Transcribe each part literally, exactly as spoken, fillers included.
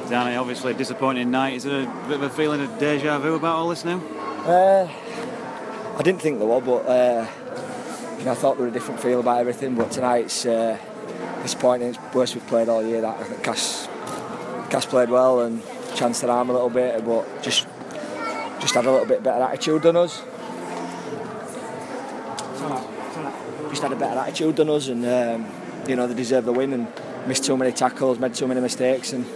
Danny, obviously a disappointing night. Is there a bit of a feeling of deja vu about all this now? Uh, I didn't think there was, but uh, you know, I thought there was a different feel about everything. But tonight's uh, disappointing. It's the worst we've played all year. That I think Cass, Cass played well and chanced their arm a little bit, but just just had a little bit better attitude than us. Just had a better attitude than us, and um, you know, they deserve the win and missed too many tackles, made too many mistakes, and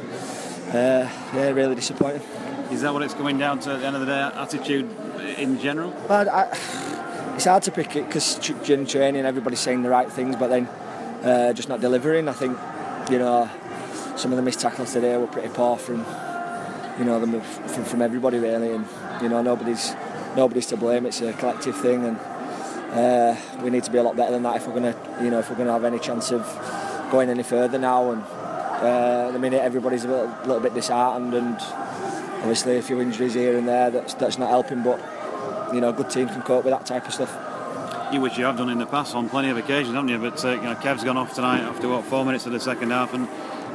uh, yeah, really disappointing. Is that what it's coming down to at the end of the day, attitude in general? Well, I, it's hard to pick it because during training everybody's saying the right things, but then uh, just not delivering. I think, you know, some of the missed tackles today were pretty poor from, you know, them from, from everybody really, and you know, nobody's nobody's to blame. It's a collective thing, and uh, we need to be a lot better than that if we're gonna, you know, if we're gonna have any chance of going any further now. And uh, at the minute everybody's a little, little bit disheartened, and obviously a few injuries here and there, that's that's not helping, but you know, a good team can cope with that type of stuff. You which you have done in the past on plenty of occasions, haven't you? But uh, you know, Kev's gone off tonight after what, four minutes of the second half, and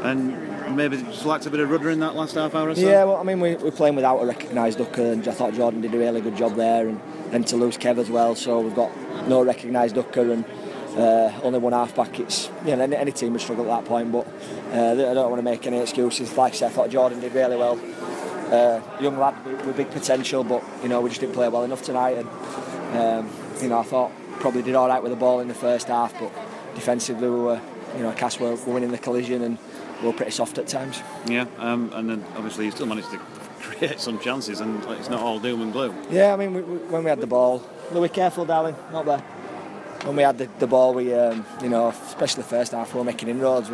and maybe just lacked a bit of rudder in that last half hour or so. Yeah, well, I mean, we, we're playing without a recognised hooker, and I thought Jordan did a really good job there, and then to lose Kev as well, so we've got no recognised hooker and uh, only one half back. It's, you know, any, any team would struggle at that point, but uh, I don't want to make any excuses. Like I said, I thought Jordan did really well. Uh, young lad with big potential, but you know, we just didn't play well enough tonight, and um, you know, I thought probably did all right with the ball in the first half, but defensively we were, you know, Cass were, were winning the collision and we were pretty soft at times. Yeah, um, and then obviously you still managed to create some chances, and it's not all doom and gloom. Yeah, I mean, we, we, when we had the ball, Louis, careful, darling, not there. When we had the, the ball, we, um, you know, especially the first half, we were making inroads,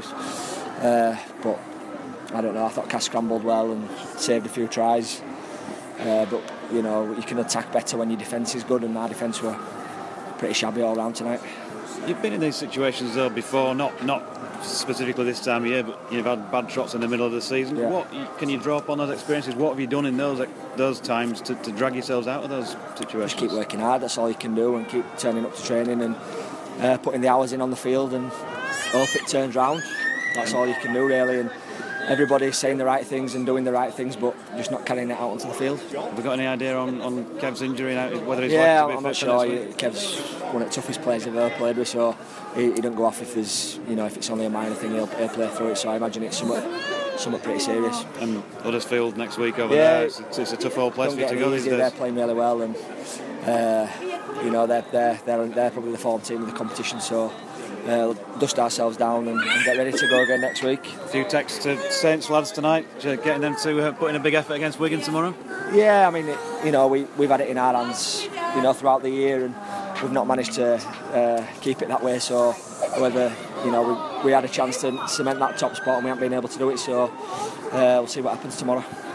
uh, but I don't know, I thought Cass scrambled well and saved a few tries, uh, but you know, you can attack better when your defence is good, and our defence were pretty shabby all round tonight. You've been in these situations though before, not not specifically this time of year, but you've had bad trots in the middle of the season. Yeah. What can you draw upon those experiences? What have you done in those those times to, to drag yourselves out of those situations? Just keep working hard, that's all you can do, and keep turning up to training and uh, putting the hours in on the field and hope it turns round. That's all you can do really, and everybody's saying the right things and doing the right things, but just not carrying it out onto the field. Have we got any idea on, on Kev's injury now, whether he's yeah, likely to be I'm not fit sure. for next week? Kev's one of the toughest players I've ever played with, so he, he don't go off if there's, you know, if it's only a minor thing, he'll, he'll play through it. So I imagine it's somewhat, somewhat pretty serious. And Huddersfield next week over yeah, there. It's, it's a tough old place for you to go these days. They're playing really well, and uh, you know, they're they're they're they're probably the form team of the competition. So. Uh, dust ourselves down and, and get ready to go again next week. A few texts to Saints lads tonight, getting them to uh, put in a big effort against Wigan tomorrow. Yeah, I mean, it, you know, we we've had it in our hands, you know, throughout the year, and we've not managed to uh, keep it that way. So whether, you know, we we had a chance to cement that top spot and we haven't been able to do it. So uh, we'll see what happens tomorrow.